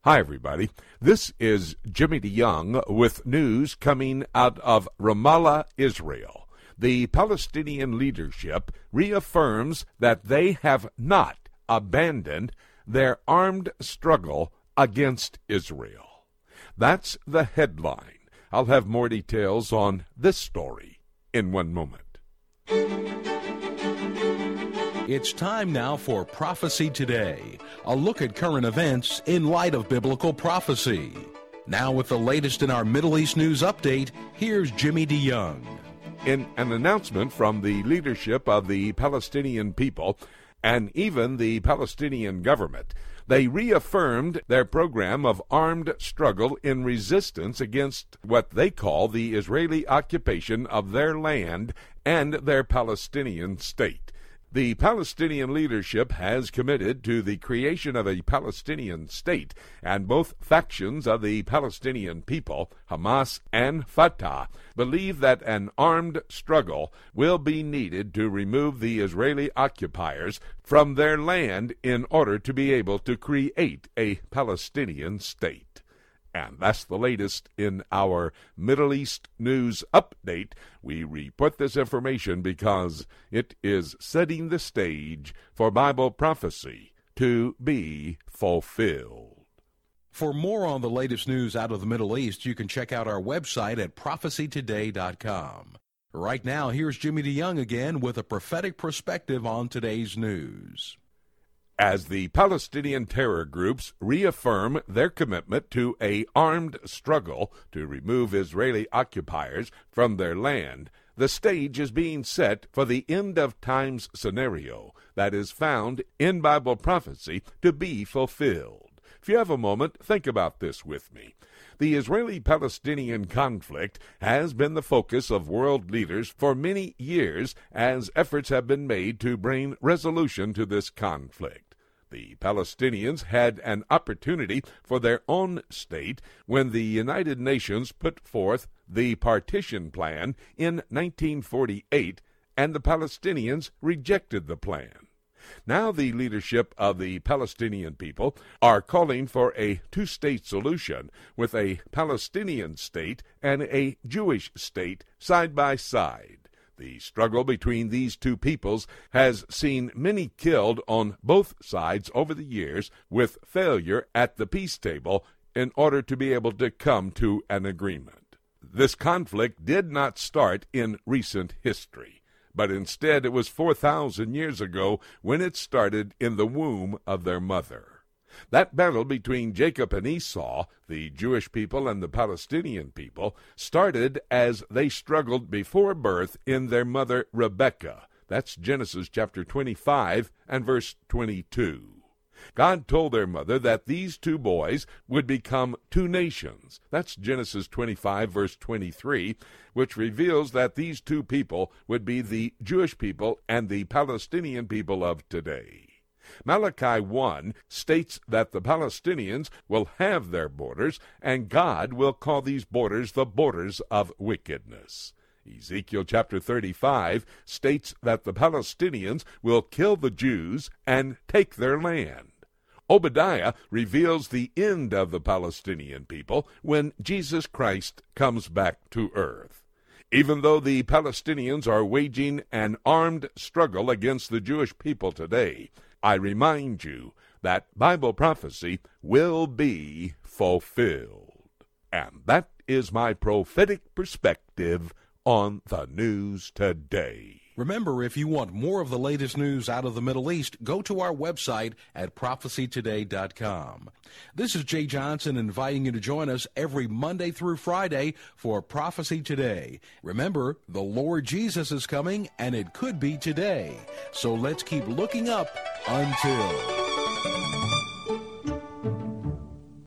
Hi, everybody. This is Jimmy DeYoung with news coming out of Ramallah, Israel. The Palestinian leadership reaffirms that they have not abandoned their armed struggle against Israel. That's the headline. I'll have more details on this story in one moment. It's time now for Prophecy Today, a look at current events in light of biblical prophecy. Now with the latest in our Middle East news update, here's Jimmy DeYoung. In an announcement from the leadership of the Palestinian people and even the Palestinian government, they reaffirmed their program of armed struggle in resistance against what they call the Israeli occupation of their land and their Palestinian state. The Palestinian leadership has committed to the creation of a Palestinian state, and both factions of the Palestinian people, Hamas and Fatah, believe that an armed struggle will be needed to remove the Israeli occupiers from their land in order to be able to create a Palestinian state. And that's the latest in our Middle East news update. We report this information because it is setting the stage for Bible prophecy to be fulfilled. For more on the latest news out of the Middle East, you can check out our website at prophecytoday.com. Right now, here's Jimmy DeYoung again with a prophetic perspective on today's news. As the Palestinian terror groups reaffirm their commitment to an armed struggle to remove Israeli occupiers from their land, the stage is being set for the end-of-times scenario that is found in Bible prophecy to be fulfilled. If you have a moment, think about this with me. The Israeli-Palestinian conflict has been the focus of world leaders for many years as efforts have been made to bring resolution to this conflict. The Palestinians had an opportunity for their own state when the United Nations put forth the partition plan in 1948, and the Palestinians rejected the plan. Now the leadership of the Palestinian people are calling for a two-state solution with a Palestinian state and a Jewish state side by side. The struggle between these two peoples has seen many killed on both sides over the years, with failure at the peace table in order to be able to come to an agreement. This conflict did not start in recent history, but instead it was 4,000 years ago when it started in the womb of their mother. That battle between Jacob and Esau, the Jewish people and the Palestinian people, started as they struggled before birth in their mother Rebekah. That's Genesis chapter 25 and verse 22. God told their mother that these two boys would become two nations. That's Genesis 25 verse 23, which reveals that these two people would be the Jewish people and the Palestinian people of today. Malachi 1 states that the Palestinians will have their borders, and God will call these borders the borders of wickedness. Ezekiel chapter 35 states that the Palestinians will kill the Jews and take their land. Obadiah reveals the end of the Palestinian people when Jesus Christ comes back to earth. Even though the Palestinians are waging an armed struggle against the Jewish people today, I remind you that Bible prophecy will be fulfilled. And that is my prophetic perspective on the news today. Remember, if you want more of the latest news out of the Middle East, go to our website at prophecytoday.com. This is Jay Johnson inviting you to join us every Monday through Friday for Prophecy Today. Remember, the Lord Jesus is coming, and it could be today. So let's keep looking up until...